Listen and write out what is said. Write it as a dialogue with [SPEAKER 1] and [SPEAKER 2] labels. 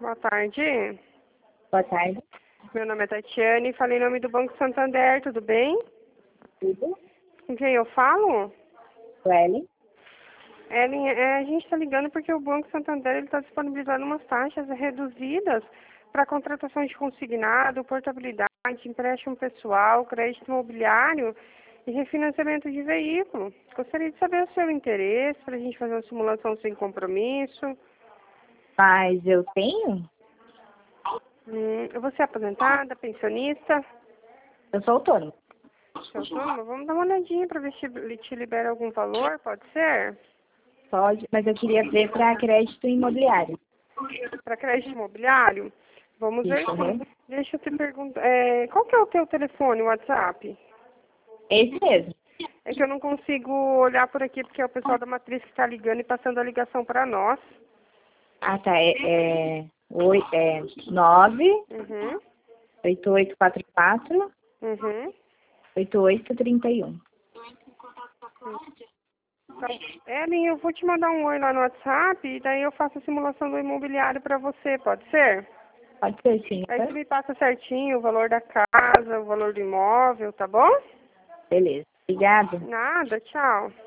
[SPEAKER 1] Boa tarde.
[SPEAKER 2] Boa tarde.
[SPEAKER 1] Meu nome é Tatiane, falei em nome do Banco Santander, tudo bem?
[SPEAKER 2] Tudo?
[SPEAKER 1] Com quem eu falo?
[SPEAKER 2] Sueli?
[SPEAKER 1] Ellen, a gente está ligando porque o Banco Santander está disponibilizando umas taxas reduzidas para contratação de consignado, portabilidade, empréstimo pessoal, crédito imobiliário e refinanciamento de veículo. Gostaria de saber o seu interesse para a gente fazer uma simulação sem compromisso.
[SPEAKER 2] Mas eu tenho?
[SPEAKER 1] Você é aposentada, pensionista?
[SPEAKER 2] Eu sou autônoma.
[SPEAKER 1] Seu autônomo? Vamos dar uma olhadinha para ver se ele te libera algum valor, pode ser?
[SPEAKER 2] Pode, mas eu queria ver para crédito imobiliário.
[SPEAKER 1] Para crédito imobiliário? Vamos ver
[SPEAKER 2] Isso,
[SPEAKER 1] sim.
[SPEAKER 2] uhum.
[SPEAKER 1] Deixa eu te perguntar, qual que é o teu telefone, o WhatsApp?
[SPEAKER 2] Esse mesmo.
[SPEAKER 1] É que eu não consigo olhar por aqui porque é o pessoal da matriz que está ligando e passando a ligação para nós.
[SPEAKER 2] Ah, tá. É 9
[SPEAKER 1] Uhum,
[SPEAKER 2] 8844
[SPEAKER 1] uhum.
[SPEAKER 2] 8831.
[SPEAKER 1] Tá. Ellen, eu vou te mandar um oi lá no WhatsApp e daí eu faço a simulação do imobiliário para você, pode ser?
[SPEAKER 2] Pode ser sim,
[SPEAKER 1] Aí
[SPEAKER 2] tá?
[SPEAKER 1] você me passa certinho o valor da casa, o valor do imóvel, tá bom?
[SPEAKER 2] Beleza. Obrigada.
[SPEAKER 1] Nada, tchau.